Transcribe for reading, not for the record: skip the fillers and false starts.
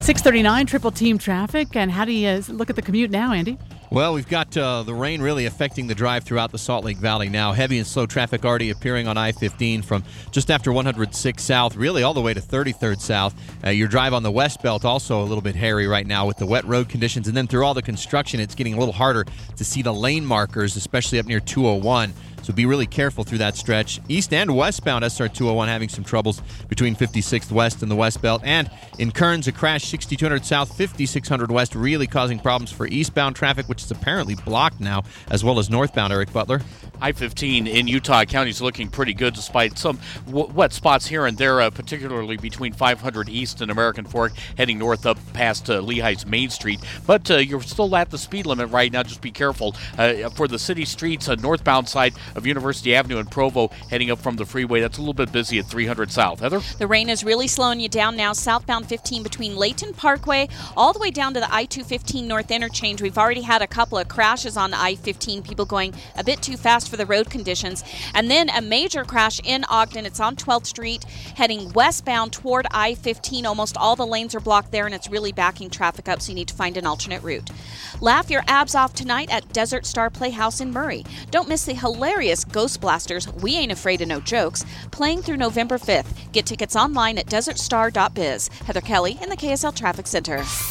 6:39 Triple Team traffic. And how do you look at the commute now, Andy? Well, we've got the rain really affecting the drive throughout the Salt Lake Valley now. Heavy and slow traffic already appearing on I-15 from just after 106 South, really all the way to 33rd South. Your drive on the West Belt also a little bit hairy right now with the wet road conditions. And then through all the construction, it's getting a little harder to see the lane markers, especially up near 201. So be really careful through that stretch. East and westbound SR 201 having some troubles between 56th West and the West Belt. And in Kearns, a crash 6200 South, 5600 West, really causing problems for eastbound traffic, which is apparently blocked now, as well as northbound. Eric Butler. I-15 in Utah County is looking pretty good despite some wet spots here and there, particularly between 500 East and American Fork, heading north up past Lehigh's Main Street. But you're still at the speed limit right now. Just be careful. For the city streets, northbound side of University Avenue in Provo, heading up from the freeway, that's a little bit busy at 300 South. Heather? The rain is really slowing you down now. Southbound 15 between Layton Parkway all the way down to the I-215 North Interchange. We've already had a couple of crashes on the I-15, people going a bit too fast for the road conditions. And then a major crash in Ogden. It's on 12th Street, heading westbound toward I-15. Almost all the lanes are blocked there, and it's really backing traffic up, so you need to find an alternate route. Laugh your abs off tonight at Desert Star Playhouse in Murray. Don't miss the hilarious Ghost Blasters, We Ain't Afraid of No Jokes, playing through November 5th. Get tickets online at desertstar.biz. Heather Kelly in the KSL Traffic Center.